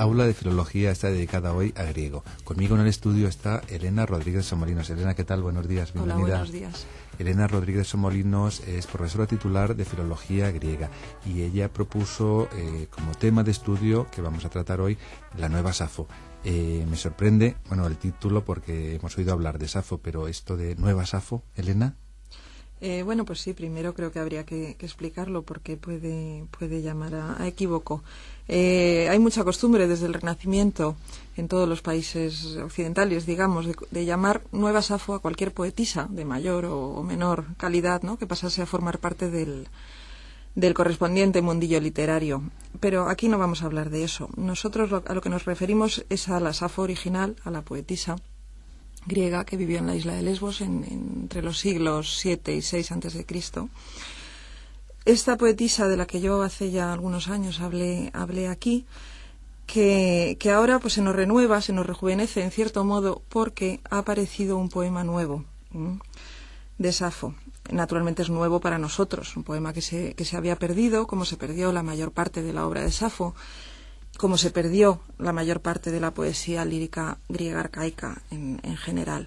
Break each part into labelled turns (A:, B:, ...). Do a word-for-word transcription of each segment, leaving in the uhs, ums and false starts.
A: aula de filología está dedicada hoy a griego. Conmigo en el estudio está Elena Rodríguez Somolinos. Elena, ¿qué tal? Buenos días, bienvenida.
B: Hola, buenos días.
A: Elena Rodríguez Somolinos es profesora titular de filología griega y ella propuso eh, como tema de estudio que vamos a tratar hoy la nueva Safo. Eh, me sorprende, bueno, el título porque hemos oído hablar de Safo, pero esto de nueva Safo, Elena.
B: Eh, bueno, pues sí, primero creo que habría que, que explicarlo porque puede, puede llamar a, a equívoco. Eh, hay mucha costumbre desde el Renacimiento en todos los países occidentales, digamos, de, de llamar nueva Safo a cualquier poetisa de mayor o, o menor calidad, ¿no?, que pasase a formar parte del, del correspondiente mundillo literario. Pero aquí no vamos a hablar de eso. Nosotros lo, a lo que nos referimos es a la Safo original, a la poetisa griega que vivió en la isla de Lesbos en, en, entre los siglos siete y seis antes de Cristo. Esta poetisa de la que yo hace ya algunos años hablé, hablé aquí, que, que ahora pues se nos renueva, se nos rejuvenece en cierto modo porque ha aparecido un poema nuevo ¿m? de Safo. Naturalmente es nuevo para nosotros, un poema que se, que se había perdido, como se perdió la mayor parte de la obra de Safo, como se perdió la mayor parte de la poesía lírica griega arcaica en, en general.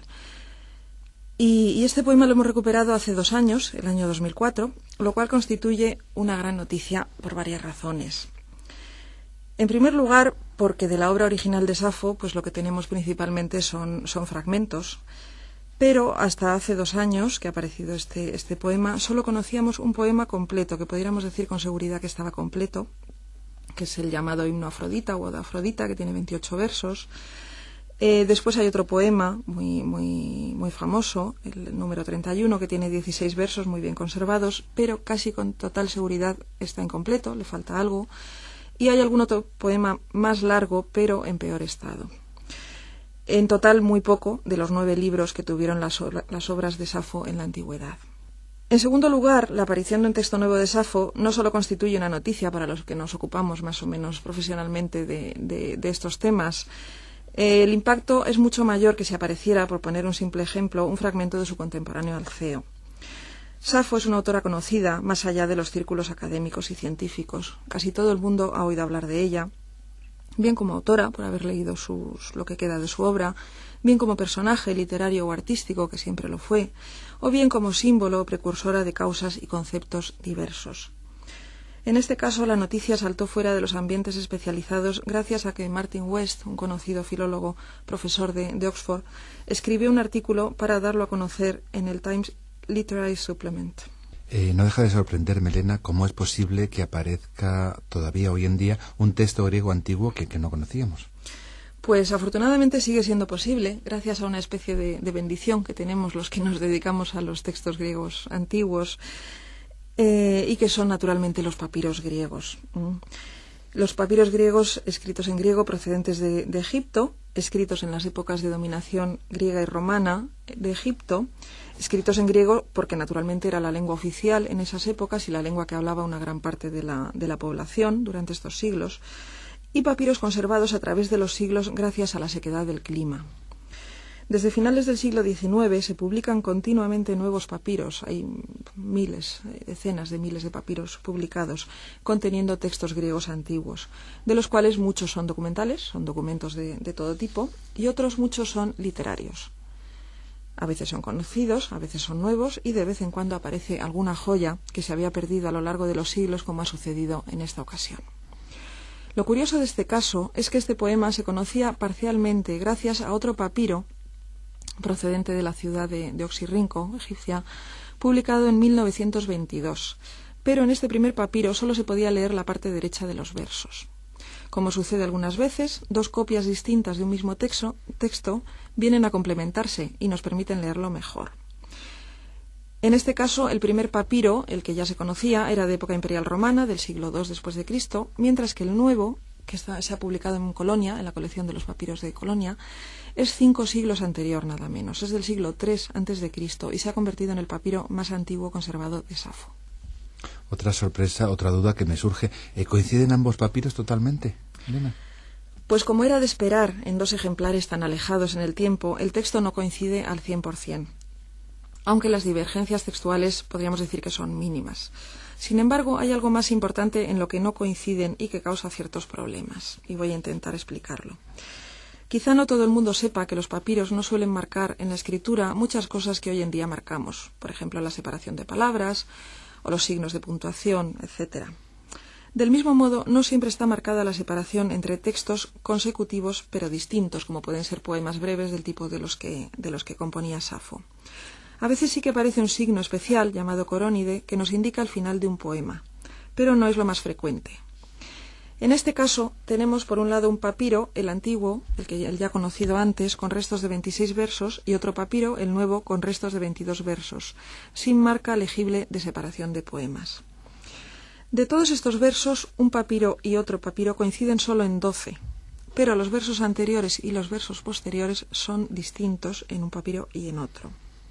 B: Y, y este poema lo hemos recuperado hace dos años, el año dos mil cuatro, lo cual constituye una gran noticia por varias razones. En primer lugar, porque de la obra original de Safo, pues lo que tenemos principalmente son, son fragmentos, pero hasta hace dos años que ha aparecido este, este poema, solo conocíamos un poema completo, que pudiéramos decir con seguridad que estaba completo, que es el llamado himno Afrodita o Oda Afrodita, que tiene veintiocho versos. Eh, después hay otro poema muy, muy, muy famoso, el número treinta y uno, que tiene dieciséis versos muy bien conservados, pero casi con total seguridad está incompleto, le falta algo. Y hay algún otro poema más largo, pero en peor estado. En total, muy poco de los nueve libros que tuvieron las, las obras de Safo en la antigüedad. En segundo lugar, la aparición de un texto nuevo de Safo no solo constituye una noticia para los que nos ocupamos más o menos profesionalmente de, de, de estos temas. Eh, el impacto es mucho mayor que si apareciera, por poner un simple ejemplo, un fragmento de su contemporáneo Alceo. Safo es una autora conocida más allá de los círculos académicos y científicos. Casi todo el mundo ha oído hablar de ella, bien como autora, por haber leído sus, lo que queda de su obra, bien como personaje literario o artístico, que siempre lo fue, o bien como símbolo o precursora de causas y conceptos diversos. En este caso, la noticia saltó fuera de los ambientes especializados gracias a que Martin West, un conocido filólogo, profesor de, de Oxford, escribió un artículo para darlo a conocer en el Times Literary Supplement.
A: Eh, no deja de sorprenderme, Elena, cómo es posible que aparezca todavía hoy en día un texto griego antiguo que, que no conocíamos.
B: Pues afortunadamente sigue siendo posible, gracias a una especie de, de bendición que tenemos los que nos dedicamos a los textos griegos antiguos, eh, y que son naturalmente los papiros griegos. ¿Mm? Los papiros griegos escritos en griego procedentes de, de Egipto, escritos en las épocas de dominación griega y romana de Egipto, escritos en griego porque naturalmente era la lengua oficial en esas épocas y la lengua que hablaba una gran parte de la, de la población durante estos siglos, y papiros conservados a través de los siglos gracias a la sequedad del clima. Desde finales del siglo diecinueve se publican continuamente nuevos papiros, hay miles, decenas de miles de papiros publicados conteniendo textos griegos antiguos, de los cuales muchos son documentales, son documentos de, de todo tipo, y otros muchos son literarios. A veces son conocidos, a veces son nuevos, y de vez en cuando aparece alguna joya que se había perdido a lo largo de los siglos, como ha sucedido en esta ocasión. Lo curioso de este caso es que este poema se conocía parcialmente gracias a otro papiro procedente de la ciudad de, de Oxirrinco, egipcia, publicado en mil novecientos veintidós, pero en este primer papiro solo se podía leer la parte derecha de los versos. Como sucede algunas veces, dos copias distintas de un mismo texto, texto vienen a complementarse y nos permiten leerlo mejor. En este caso, el primer papiro, el que ya se conocía, era de época imperial romana, del siglo segundo después de Cristo, mientras que el nuevo, que está, se ha publicado en Colonia, en la colección de los papiros de Colonia, es cinco siglos anterior nada menos, es del siglo tercero antes de Cristo y se ha convertido en el papiro más antiguo conservado de Safo.
A: Otra sorpresa, otra duda que me surge, ¿eh, ¿coinciden ambos papiros totalmente, Elena?
B: Pues como era de esperar en dos ejemplares tan alejados en el tiempo, el texto no coincide al cien por cien. aunque las divergencias textuales podríamos decir que son mínimas. Sin embargo, hay algo más importante en lo que no coinciden y que causa ciertos problemas, y voy a intentar explicarlo. Quizá no todo el mundo sepa que los papiros no suelen marcar en la escritura muchas cosas que hoy en día marcamos, por ejemplo, la separación de palabras o los signos de puntuación, etcétera. Del mismo modo, no siempre está marcada la separación entre textos consecutivos pero distintos, como pueden ser poemas breves del tipo de los que, de los que componía Safo. A veces sí que aparece un signo especial, llamado corónide, que nos indica el final de un poema, pero no es lo más frecuente. En este caso, tenemos por un lado un papiro, el antiguo, el que el ya conocido antes, con restos de veintiséis versos, y otro papiro, el nuevo, con restos de veintidós versos, sin marca legible de separación de poemas. De todos estos versos, un papiro y otro papiro coinciden solo en doce, pero los versos anteriores y los versos posteriores son distintos en un papiro y en otro.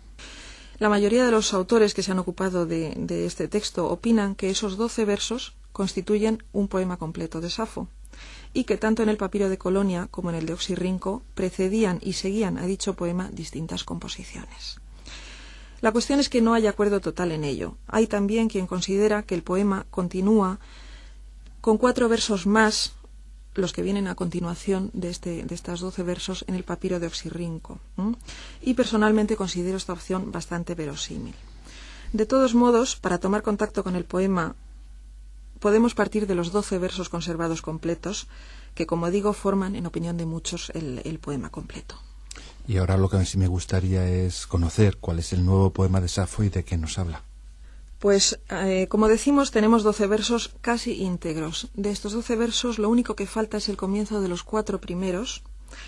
B: La mayoría de los autores que se han ocupado de, de este texto opinan que esos doce versos constituyen un poema completo de Safo, y que tanto en el papiro de Colonia como en el de Oxirrinco precedían y seguían a dicho poema distintas composiciones. La cuestión es que no hay acuerdo total en ello. Hay también quien considera que el poema continúa con cuatro versos más, los que vienen a continuación de, este, de estos doce versos en el papiro de Oxirrinco, ¿eh? Y personalmente considero esta opción bastante verosímil. De todos modos, para tomar contacto con el poema, podemos partir de los doce versos conservados completos, que, como digo, forman, en opinión de muchos, el, el poema completo.
A: Y ahora lo que sí me gustaría es conocer cuál es el nuevo poema de Safo y de qué nos habla.
B: Pues, eh, como decimos, tenemos doce versos casi íntegros. De estos doce versos, lo único que falta es el comienzo de los cuatro primeros,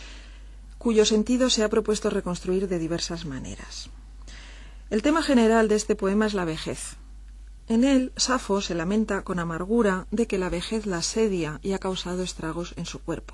B: cuyo sentido se ha propuesto reconstruir de diversas maneras. El tema general de este poema es la vejez. En él, Safo se lamenta con amargura de que la vejez la asedia y ha causado estragos en su cuerpo.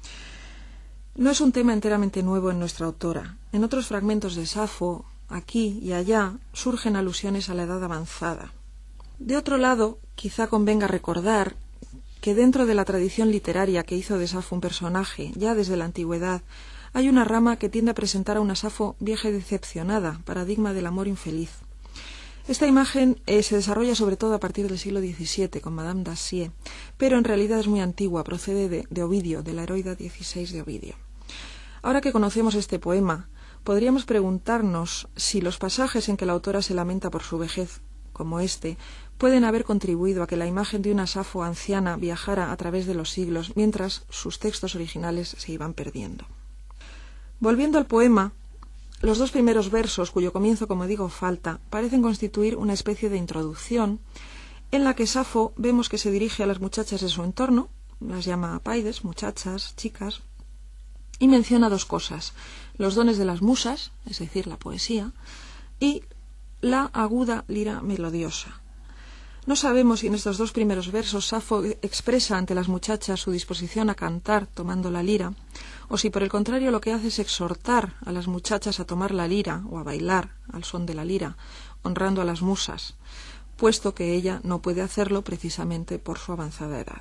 B: No es un tema enteramente nuevo en nuestra autora. En otros fragmentos de Safo, aquí y allá, surgen alusiones a la edad avanzada. De otro lado, quizá convenga recordar que dentro de la tradición literaria que hizo de Safo un personaje, ya desde la antigüedad, hay una rama que tiende a presentar a una Safo vieja y decepcionada, paradigma del amor infeliz. Esta imagen eh, se desarrolla sobre todo a partir del siglo diecisiete con Madame Dacier, pero en realidad es muy antigua, procede de, de Ovidio, de la Heroída dieciséis de Ovidio. Ahora que conocemos este poema, podríamos preguntarnos si los pasajes en que la autora se lamenta por su vejez, como este, pueden haber contribuido a que la imagen de una Safo anciana viajara a través de los siglos, mientras sus textos originales se iban perdiendo. Volviendo al poema, los dos primeros versos, cuyo comienzo, como digo, falta, parecen constituir una especie de introducción en la que Safo vemos que se dirige a las muchachas de su entorno, las llama apaides, muchachas, chicas, y menciona dos cosas: los dones de las musas, es decir, la poesía, y la aguda lira melodiosa. No sabemos si en estos dos primeros versos Safo expresa ante las muchachas su disposición a cantar tomando la lira, o si por el contrario lo que hace es exhortar a las muchachas a tomar la lira o a bailar al son de la lira, honrando a las musas, puesto que ella no puede hacerlo precisamente por su avanzada edad.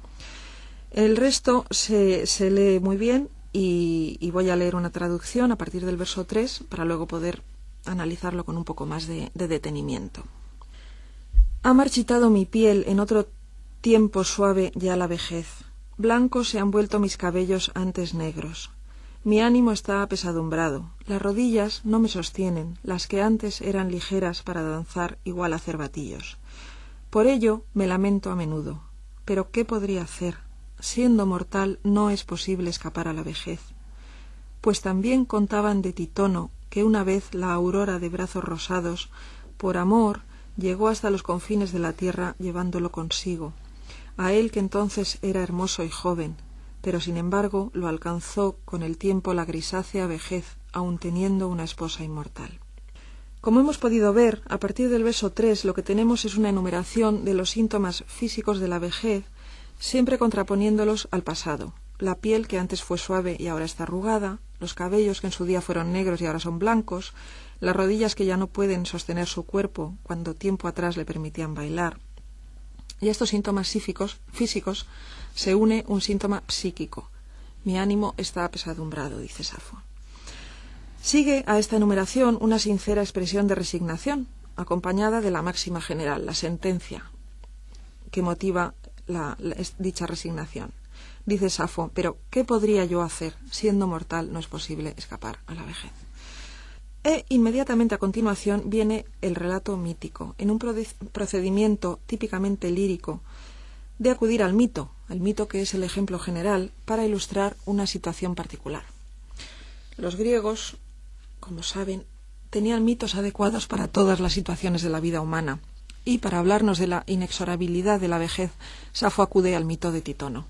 B: El resto se, se lee muy bien y, y voy a leer una traducción a partir del verso tres para luego poder analizarlo con un poco más de, de detenimiento. Ha marchitado mi piel en otro tiempo suave ya la vejez. Blancos se han vuelto mis cabellos antes negros. Mi ánimo está apesadumbrado. Las rodillas no me sostienen, las que antes eran ligeras para danzar igual a cervatillos. Por ello me lamento a menudo. Pero ¿qué podría hacer? Siendo mortal no es posible escapar a la vejez. Pues también contaban de Titono que una vez la aurora de brazos rosados, por amor, llegó hasta los confines de la tierra llevándolo consigo, a él que entonces era hermoso y joven, pero sin embargo lo alcanzó con el tiempo la grisácea vejez, aun teniendo una esposa inmortal. Como hemos podido ver, a partir del verso tres lo que tenemos es una enumeración de los síntomas físicos de la vejez, siempre contraponiéndolos al pasado: la piel que antes fue suave y ahora está arrugada, los cabellos que en su día fueron negros y ahora son blancos, las rodillas que ya no pueden sostener su cuerpo cuando tiempo atrás le permitían bailar. Y a estos síntomas físicos, físicos se une un síntoma psíquico: mi ánimo está apesadumbrado, dice Safo. Sigue a esta enumeración una sincera expresión de resignación, acompañada de la máxima general, la sentencia, que motiva la, la, dicha resignación. Dice Safo, pero ¿qué podría yo hacer? Siendo mortal no es posible escapar a la vejez. E inmediatamente a continuación viene el relato mítico, en un procedimiento típicamente lírico, de acudir al mito, el mito que es el ejemplo general para ilustrar una situación particular. Los griegos, como saben, tenían mitos adecuados para todas las situaciones de la vida humana, y para hablarnos de la inexorabilidad de la vejez, Safo acude al mito de Titono.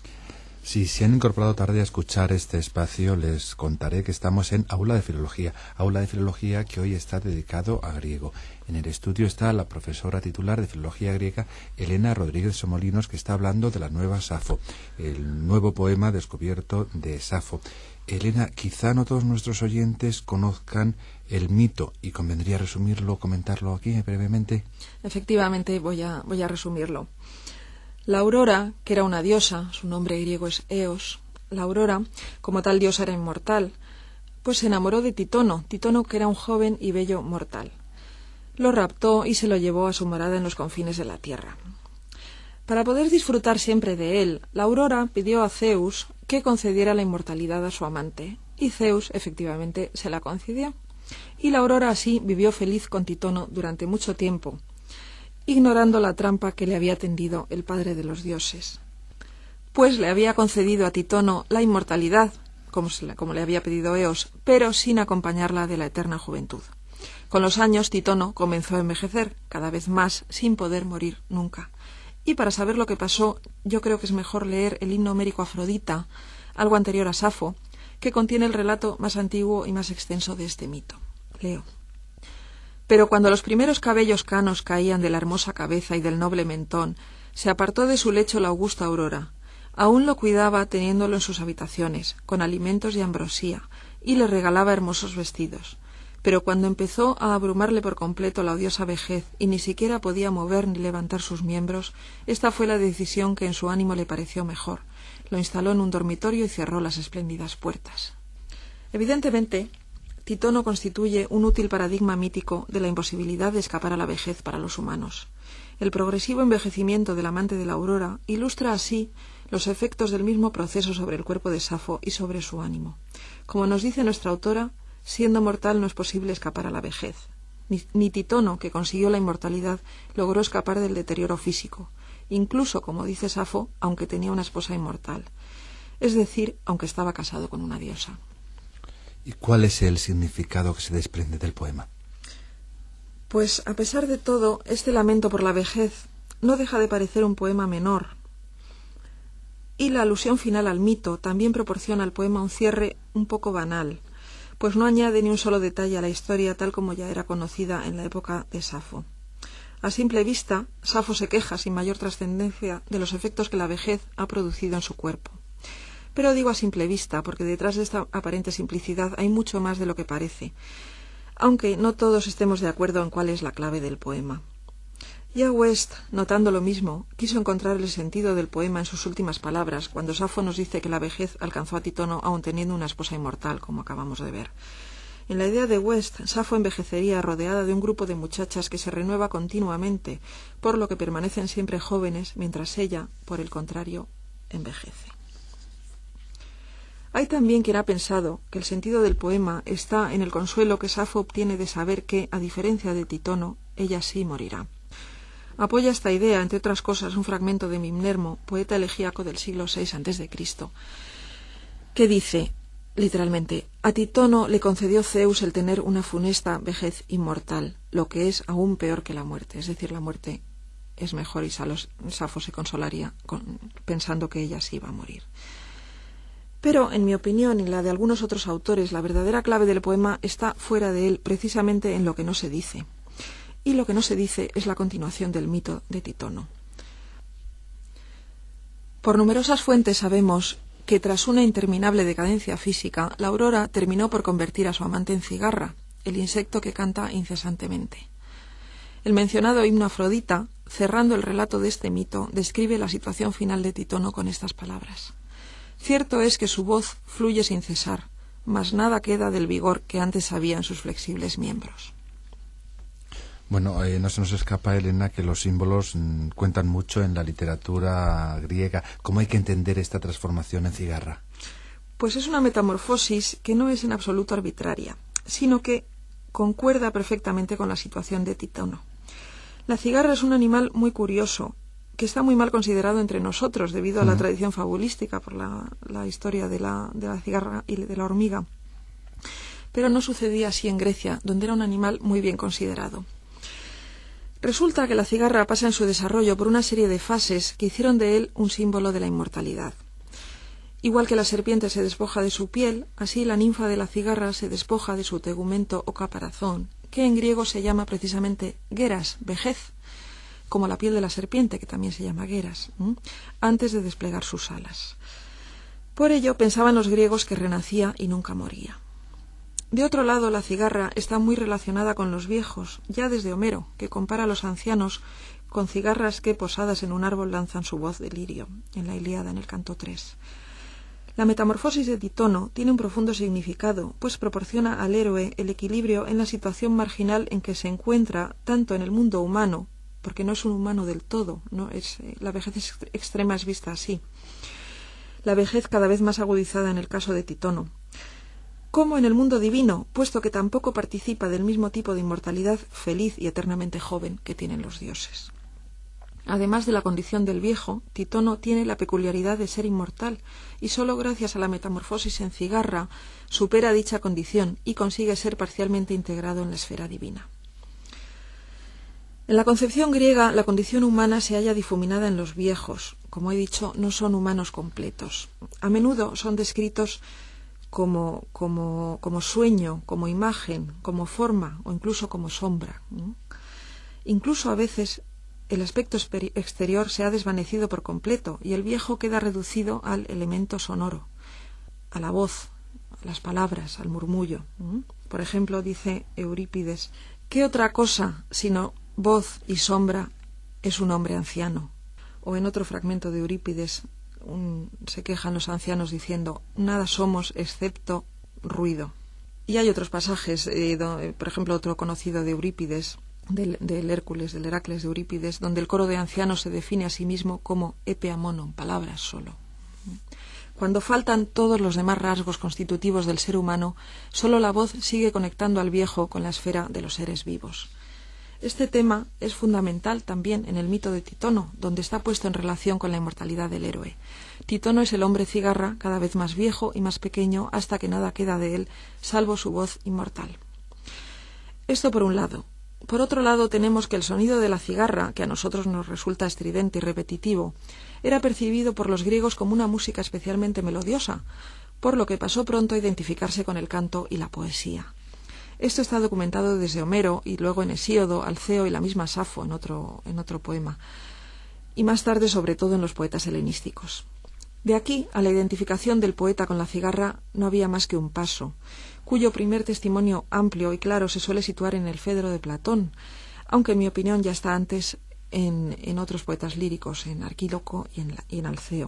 A: Si se han incorporado tarde a escuchar este espacio, les contaré que estamos en Aula de Filología, Aula de Filología que hoy está dedicado a griego. En el estudio está la profesora titular de Filología Griega, Elena Rodríguez Somolinos, que está hablando de la nueva Safo, el nuevo poema descubierto de Safo. Elena, quizá no todos nuestros oyentes conozcan el mito y convendría resumirlo, comentarlo aquí brevemente.
B: Efectivamente, voy a, voy a resumirlo. La Aurora, que era una diosa, su nombre griego es Eos, la Aurora, como tal diosa era inmortal, pues se enamoró de Titono, Titono que era un joven y bello mortal. Lo raptó y se lo llevó a su morada en los confines de la tierra. Para poder disfrutar siempre de él, la Aurora pidió a Zeus que concediera la inmortalidad a su amante, y Zeus efectivamente se la concedió. Y la Aurora así vivió feliz con Titono durante mucho tiempo, ignorando la trampa que le había tendido el padre de los dioses, pues le había concedido a Titono la inmortalidad, como, se la, como le había pedido Eos, pero sin acompañarla de la eterna juventud. Con los años, Titono comenzó a envejecer, cada vez más, sin poder morir nunca. Y para saber lo que pasó, yo creo que es mejor leer el himno homérico Afrodita, algo anterior a Safo, que contiene el relato más antiguo y más extenso de este mito. Leo. Pero cuando los primeros cabellos canos caían de la hermosa cabeza y del noble mentón, se apartó de su lecho la augusta Aurora. Aún lo cuidaba teniéndolo en sus habitaciones, con alimentos y ambrosía, y le regalaba hermosos vestidos. Pero cuando empezó a abrumarle por completo la odiosa vejez y ni siquiera podía mover ni levantar sus miembros, esta fue la decisión que en su ánimo le pareció mejor. Lo instaló en un dormitorio y cerró las espléndidas puertas. Evidentemente, Titono constituye un útil paradigma mítico de la imposibilidad de escapar a la vejez para los humanos. El progresivo envejecimiento del amante de la Aurora ilustra así los efectos del mismo proceso sobre el cuerpo de Safo y sobre su ánimo. Como nos dice nuestra autora, siendo mortal no es posible escapar a la vejez. Ni, ni Titono, que consiguió la inmortalidad, logró escapar del deterioro físico, incluso, como dice Safo, aunque tenía una esposa inmortal, es decir, aunque estaba casado con una diosa.
A: ¿Y cuál es el significado que se desprende del poema?
B: Pues, a pesar de todo, este lamento por la vejez no deja de parecer un poema menor. Y la alusión final al mito también proporciona al poema un cierre un poco banal, pues no añade ni un solo detalle a la historia tal como ya era conocida en la época de Safo. A simple vista, Safo se queja sin mayor trascendencia de los efectos que la vejez ha producido en su cuerpo. Pero digo a simple vista, porque detrás de esta aparente simplicidad hay mucho más de lo que parece, aunque no todos estemos de acuerdo en cuál es la clave del poema. Ya West, notando lo mismo, quiso encontrar el sentido del poema en sus últimas palabras, cuando Safo nos dice que la vejez alcanzó a Titono aun teniendo una esposa inmortal, como acabamos de ver. En la idea de West, Safo envejecería rodeada de un grupo de muchachas que se renueva continuamente, por lo que permanecen siempre jóvenes, mientras ella, por el contrario, envejece. Hay también quien ha pensado que el sentido del poema está en el consuelo que Safo obtiene de saber que, a diferencia de Titono, ella sí morirá. Apoya esta idea, entre otras cosas, un fragmento de Mimnermo, poeta elegíaco del siglo seis antes de Cristo, que dice, literalmente, a Titono le concedió Zeus el tener una funesta vejez inmortal, lo que es aún peor que la muerte, es decir, la muerte es mejor y Safo se consolaría con, pensando que ella sí iba a morir. Pero, en mi opinión y la de algunos otros autores, la verdadera clave del poema está fuera de él, precisamente en lo que no se dice. Y lo que no se dice es la continuación del mito de Titono. Por numerosas fuentes sabemos que tras una interminable decadencia física, la Aurora terminó por convertir a su amante en cigarra, el insecto que canta incesantemente. El mencionado himno Afrodita, cerrando el relato de este mito, describe la situación final de Titono con estas palabras. Cierto es que su voz fluye sin cesar, mas nada queda del vigor que antes había en sus flexibles miembros.
A: Bueno, eh, no se nos escapa, Elena, que los símbolos mmm, cuentan mucho en la literatura griega. ¿Cómo hay que entender esta transformación en cigarra?
B: Pues es una metamorfosis que no es en absoluto arbitraria, sino que concuerda perfectamente con la situación de Titono. La cigarra es un animal muy curioso, que está muy mal considerado entre nosotros debido a la tradición fabulística por la, la historia de la, de la cigarra y de la hormiga. Pero no sucedía así en Grecia, donde era un animal muy bien considerado. Resulta que la cigarra pasa en su desarrollo por una serie de fases que hicieron de él un símbolo de la inmortalidad. Igual que la serpiente se despoja de su piel, así la ninfa de la cigarra se despoja de su tegumento o caparazón, que en griego se llama precisamente geras, vejez, como la piel de la serpiente, que también se llama geras, ¿m? antes de desplegar sus alas. Por ello pensaban los griegos que renacía y nunca moría. De otro lado, la cigarra está muy relacionada con los viejos, ya desde Homero, que compara a los ancianos con cigarras que, posadas en un árbol, lanzan su voz de lirio, en la Ilíada, en el canto tres. La metamorfosis de Titono tiene un profundo significado, pues proporciona al héroe el equilibrio en la situación marginal en que se encuentra tanto en el mundo humano, porque no es un humano del todo, ¿no? es, la vejez es extrema es vista así, la vejez cada vez más agudizada en el caso de Titono, como en el mundo divino, puesto que tampoco participa del mismo tipo de inmortalidad feliz y eternamente joven que tienen los dioses. Además de la condición del viejo, Titono tiene la peculiaridad de ser inmortal y sólo gracias a la metamorfosis en cigarra supera dicha condición y consigue ser parcialmente integrado en la esfera divina. En la concepción griega, la condición humana se halla difuminada en los viejos. Como he dicho, no son humanos completos. A menudo son descritos como, como, como sueño, como imagen, como forma o incluso como sombra. ¿no? Incluso a veces el aspecto exterior se ha desvanecido por completo y el viejo queda reducido al elemento sonoro, a la voz, a las palabras, al murmullo. Por ejemplo, dice Eurípides, ¿qué otra cosa sino voz y sombra es un hombre anciano? O en otro fragmento de Eurípides un, se quejan los ancianos diciendo, nada somos excepto ruido. Y hay otros pasajes, eh, do, por ejemplo, otro conocido de Eurípides, Del, del Hércules, del Heracles de Eurípides, donde el coro de ancianos se define a sí mismo como epeamonon, palabras solo. Cuando faltan todos los demás rasgos constitutivos del ser humano, solo la voz sigue conectando al viejo con la esfera de los seres vivos. Este tema es fundamental también en el mito de Titono, donde está puesto en relación con la inmortalidad del héroe. Titono es el hombre cigarra, cada vez más viejo y más pequeño, hasta que nada queda de él, salvo su voz inmortal. Esto por un lado. Por otro lado, tenemos que el sonido de la cigarra, que a nosotros nos resulta estridente y repetitivo, era percibido por los griegos como una música especialmente melodiosa, por lo que pasó pronto a identificarse con el canto y la poesía. Esto está documentado desde Homero y luego en Hesíodo, Alceo y la misma Safo en otro, en otro poema, y más tarde sobre todo en los poetas helenísticos. De aquí a la identificación del poeta con la cigarra no había más que un paso, cuyo primer testimonio amplio y claro se suele situar en el Fedro de Platón, aunque en mi opinión ya está antes en, en otros poetas líricos, en Arquíloco y en, y en Alceo.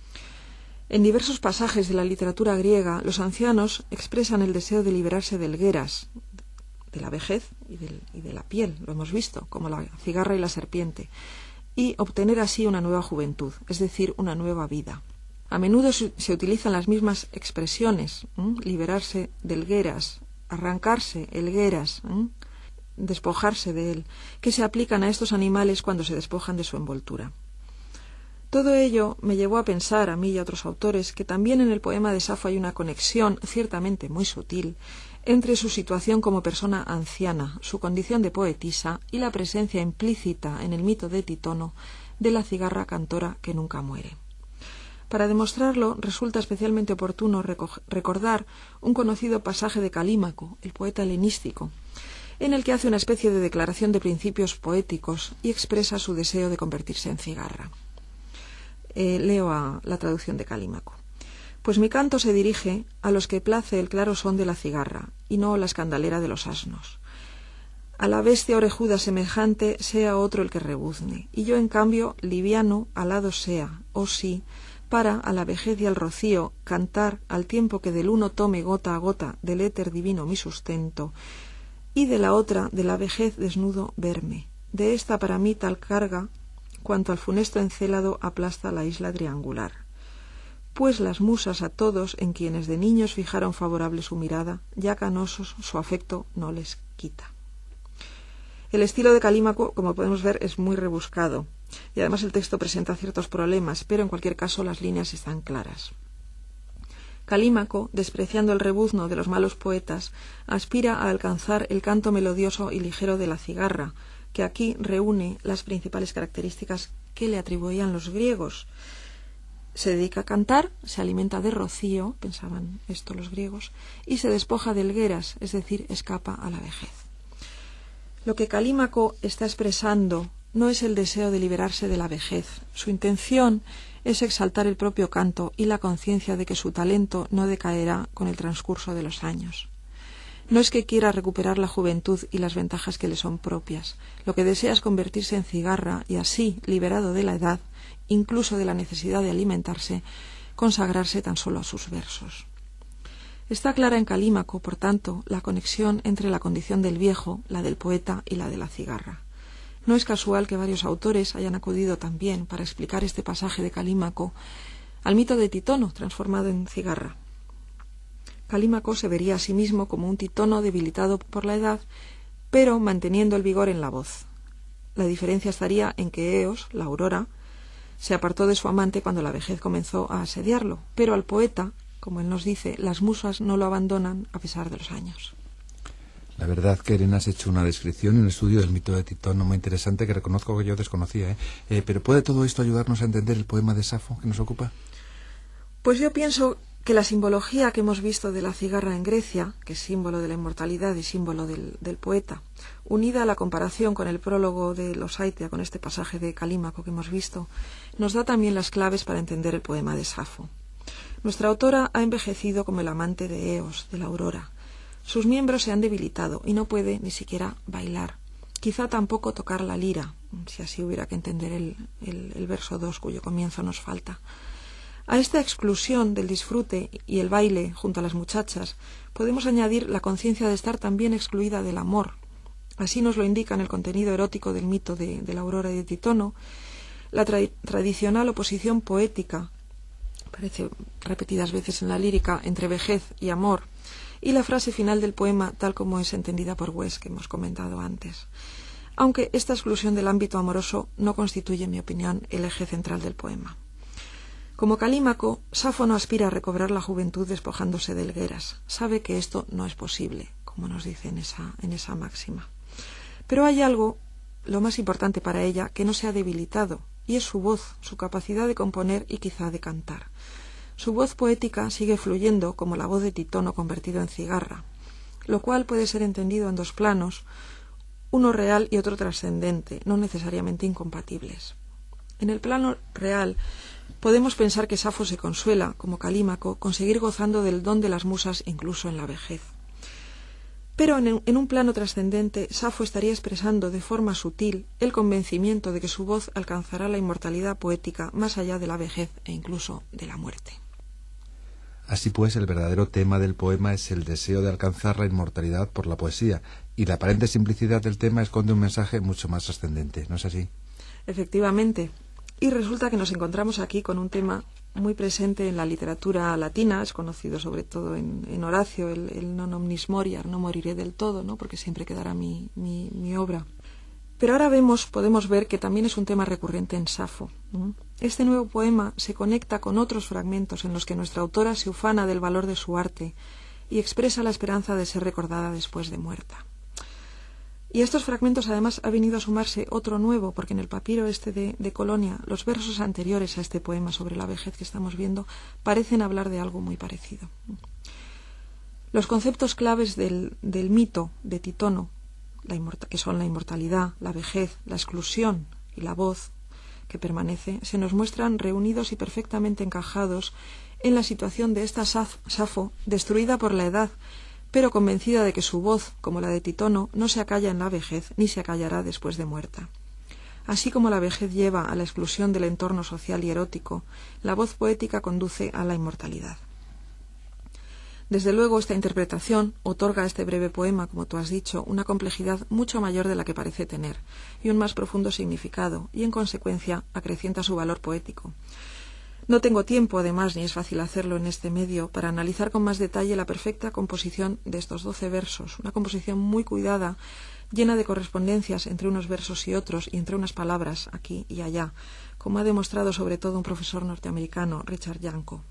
B: En diversos pasajes de la literatura griega, los ancianos expresan el deseo de liberarse del geras, de la vejez y, del, y de la piel, lo hemos visto, como la cigarra y la serpiente, y obtener así una nueva juventud, es decir, una nueva vida. A menudo se, se utilizan las mismas expresiones, ¿eh? liberarse del geras, arrancarse el geras, ¿eh? despojarse de él, que se aplican a estos animales cuando se despojan de su envoltura. Todo ello me llevó a pensar, a mí y a otros autores, que también en el poema de Safo hay una conexión, ciertamente muy sutil, entre su situación como persona anciana, su condición de poetisa y la presencia implícita en el mito de Titono de la cigarra cantora que nunca muere. Para demostrarlo, resulta especialmente oportuno recordar un conocido pasaje de Calímaco, el poeta helenístico, en el que hace una especie de declaración de principios poéticos y expresa su deseo de convertirse en cigarra. Eh, leo a la traducción de Calímaco. Pues mi canto se dirige a los que place el claro son de la cigarra, y no la escandalera de los asnos. A la bestia orejuda semejante sea otro el que rebuzne, y yo en cambio liviano alado sea, oh sí, para, a la vejez y al rocío, cantar al tiempo que del uno tome gota a gota del éter divino mi sustento, y de la otra, de la vejez desnudo, verme. De esta para mí tal carga, cuanto al funesto encélado aplasta la isla triangular. Pues las musas a todos, en quienes de niños fijaron favorable su mirada, ya canosos su afecto no les quita. El estilo de Calímaco, como podemos ver, es muy rebuscado, y además el texto presenta ciertos problemas, pero en cualquier caso las líneas están claras. Calímaco, despreciando el rebuzno de los malos poetas, aspira a alcanzar el canto melodioso y ligero de la cigarra, que aquí reúne las principales características que le atribuían los griegos. Se dedica a cantar, se alimenta de rocío, pensaban esto los griegos, y se despoja de helgueras, es decir, escapa a la vejez. Lo que Calímaco está expresando no es el deseo de liberarse de la vejez. Su intención es exaltar el propio canto y la conciencia de que su talento no decaerá con el transcurso de los años. No es que quiera recuperar la juventud y las ventajas que le son propias. Lo que desea es convertirse en cigarra y así, liberado de la edad, incluso de la necesidad de alimentarse, consagrarse tan solo a sus versos. Está clara en Calímaco, por tanto, la conexión entre la condición del viejo, la del poeta y la de la cigarra. No es casual que varios autores hayan acudido también para explicar este pasaje de Calímaco al mito de Titono, transformado en cigarra. Calímaco se vería a sí mismo como un Titono debilitado por la edad, pero manteniendo el vigor en la voz. La diferencia estaría en que Eos, la aurora, se apartó de su amante cuando la vejez comenzó a asediarlo, pero al poeta, como él nos dice, las musas no lo abandonan a pesar de los años.
A: La verdad que Elena has hecho una descripción y un estudio del mito de Titono muy interesante que reconozco que yo desconocía, ¿eh? Eh, pero ¿puede todo esto ayudarnos a entender el poema de Safo que nos ocupa?
B: Pues yo pienso que la simbología que hemos visto de la cigarra en Grecia, que es símbolo de la inmortalidad y símbolo del, del poeta, unida a la comparación con el prólogo de los Aitea, con este pasaje de Calímaco que hemos visto, nos da también las claves para entender el poema de Safo. Nuestra autora ha envejecido como el amante de Eos, de la aurora. Sus miembros se han debilitado y no puede ni siquiera bailar. Quizá tampoco tocar la lira, si así hubiera que entender el, el, el verso dos, cuyo comienzo nos falta. A esta exclusión del disfrute y el baile junto a las muchachas podemos añadir la conciencia de estar también excluida del amor. Así nos lo indica en el contenido erótico del mito de, de la aurora y de Titono, la tra- tradicional oposición poética, aparece repetidas veces en la lírica, entre vejez y amor, y la frase final del poema tal como es entendida por West, que hemos comentado antes. Aunque esta exclusión del ámbito amoroso no constituye, en mi opinión, el eje central del poema. Como Calímaco, Safo no aspira a recobrar la juventud despojándose de helgueras. Sabe que esto no es posible, como nos dice en esa, en esa máxima. Pero hay algo, lo más importante para ella, que no se ha debilitado, y es su voz, su capacidad de componer y quizá de cantar. Su voz poética sigue fluyendo como la voz de Titono convertido en cigarra, lo cual puede ser entendido en dos planos, uno real y otro trascendente, no necesariamente incompatibles. En el plano real, podemos pensar que Safo se consuela, como Calímaco, con seguir gozando del don de las musas incluso en la vejez. Pero en, en un plano trascendente, Safo estaría expresando de forma sutil el convencimiento de que su voz alcanzará la inmortalidad poética más allá de la vejez e incluso de la muerte.
A: Así pues, el verdadero tema del poema es el deseo de alcanzar la inmortalidad por la poesía, y la aparente simplicidad del tema esconde un mensaje mucho más ascendente, ¿no es así?
B: Efectivamente. Y resulta que nos encontramos aquí con un tema muy presente en la literatura latina, es conocido sobre todo en, en Horacio, el, el non omnis moriar, no moriré del todo, ¿no? Porque siempre quedará mi, mi, mi obra. Pero ahora vemos, podemos ver que también es un tema recurrente en Safo, ¿no? Este nuevo poema se conecta con otros fragmentos en los que nuestra autora se ufana del valor de su arte y expresa la esperanza de ser recordada después de muerta. Y a estos fragmentos además ha venido a sumarse otro nuevo, porque en el papiro este de, de Colonia, los versos anteriores a este poema sobre la vejez que estamos viendo parecen hablar de algo muy parecido. Los conceptos claves del, del mito de Titono, la inmorta, que son la inmortalidad, la vejez, la exclusión y la voz que permanece, se nos muestran reunidos y perfectamente encajados en la situación de esta Safo destruida por la edad, pero convencida de que su voz, como la de Titono, no se acalla en la vejez ni se acallará después de muerta. Así como la vejez lleva a la exclusión del entorno social y erótico, la voz poética conduce a la inmortalidad. Desde luego, esta interpretación otorga a este breve poema, como tú has dicho, una complejidad mucho mayor de la que parece tener, y un más profundo significado, y en consecuencia acrecienta su valor poético. No tengo tiempo, además, ni es fácil hacerlo en este medio, para analizar con más detalle la perfecta composición de estos doce versos, una composición muy cuidada, llena de correspondencias entre unos versos y otros, y entre unas palabras aquí y allá, como ha demostrado sobre todo un profesor norteamericano, Richard Yanko.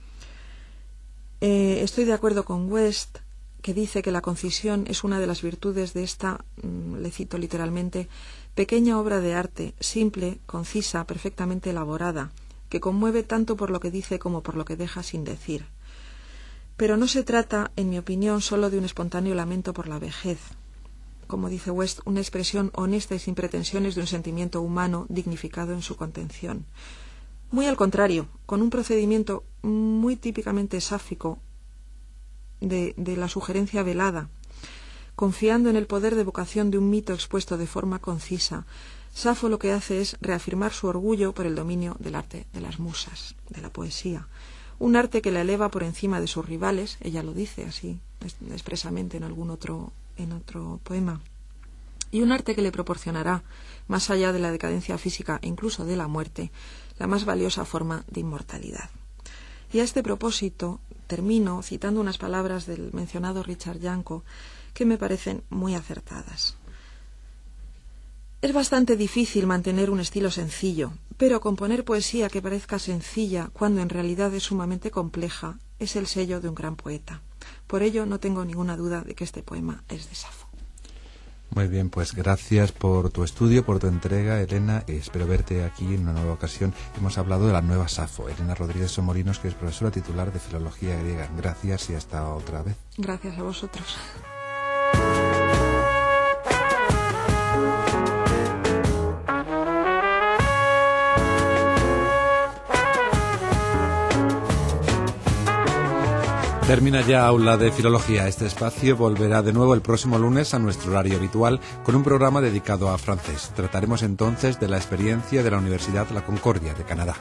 B: Eh, estoy de acuerdo con West, que dice que la concisión es una de las virtudes de esta, mmm, le cito literalmente, pequeña obra de arte, simple, concisa, perfectamente elaborada, que conmueve tanto por lo que dice como por lo que deja sin decir. Pero no se trata, en mi opinión, solo de un espontáneo lamento por la vejez. Como dice West, una expresión honesta y sin pretensiones de un sentimiento humano dignificado en su contención. Muy al contrario, con un procedimiento muy típicamente sáfico de, de la sugerencia velada, confiando en el poder de evocación de un mito expuesto de forma concisa, Safo lo que hace es reafirmar su orgullo por el dominio del arte de las musas, de la poesía, un arte que la eleva por encima de sus rivales, ella lo dice así expresamente en algún otro, en otro poema, y un arte que le proporcionará, más allá de la decadencia física e incluso de la muerte, la más valiosa forma de inmortalidad. Y a este propósito termino citando unas palabras del mencionado Richard Yanko que me parecen muy acertadas. Es bastante difícil mantener un estilo sencillo, pero componer poesía que parezca sencilla cuando en realidad es sumamente compleja es el sello de un gran poeta. Por ello no tengo ninguna duda de que este poema es de Safo.
A: Muy bien, pues gracias por tu estudio, por tu entrega, Elena. Espero verte aquí en una nueva ocasión. Hemos hablado de la nueva Safo, Elena Rodríguez Somorinos, que es profesora titular de Filología Griega. Gracias y hasta otra vez.
B: Gracias a vosotros.
A: Termina ya Aula de Filología. Este espacio volverá de nuevo el próximo lunes a nuestro horario habitual con un programa dedicado a francés. Trataremos entonces de la experiencia de la Universidad La Concordia de Canadá.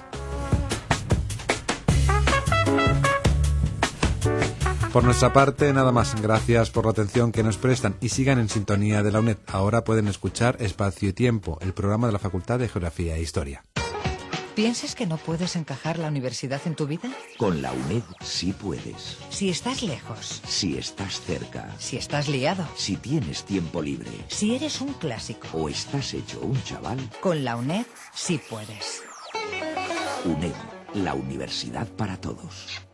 A: Por nuestra parte, nada más. Gracias por la atención que nos prestan y sigan en sintonía de la UNED. Ahora pueden escuchar Espacio y Tiempo, el programa de la Facultad de Geografía e Historia.
C: ¿Piensas que no puedes encajar la universidad en tu vida?
D: Con la UNED sí puedes.
C: Si estás lejos.
D: Si estás cerca.
C: Si estás liado.
D: Si tienes tiempo libre.
C: Si eres un clásico.
D: O estás hecho un chaval.
C: Con la UNED sí puedes.
D: UNED, la universidad para todos.